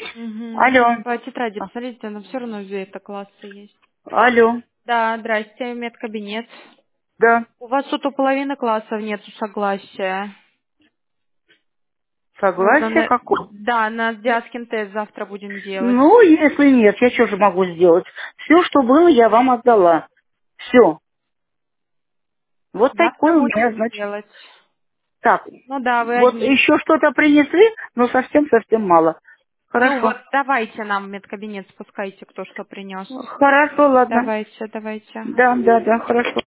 Алло. По тетради, А, посмотрите, но все равно это классы есть. Алло. Да, здрасте, медкабинет. Да. У вас тут у половины классов нету согласия. Нужно Согласие на... какое? Да, на Диаскин тест завтра будем делать. Ну, если нет, я что же могу сделать? Все, что было, я вам отдала. Все. Вот Завтра такой у меня, будем значит. делать. Так. Ну да, вы Вот одни. еще что-то принесли, но совсем-совсем мало. Ну вот, Хорошо. давайте нам в медкабинет спускайте, кто что принес. Хорошо, ладно. Давайте, давайте, ага. Да, да, да, хорошо.